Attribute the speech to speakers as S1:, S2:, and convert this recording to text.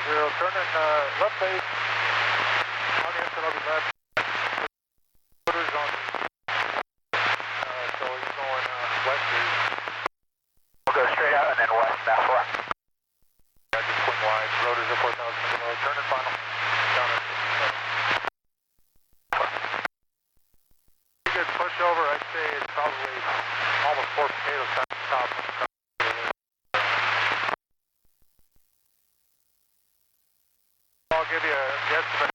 S1: turning left base on the inside of the left. Quarters on, so he's going west east.
S2: We'll go straight out and then west now for.
S1: Just swing wide. Road is at 4,000 below. Turn and final. Down at 67. You guys push over, I'd say it's probably almost 4 potatoes top. I'll give you a guesstimate.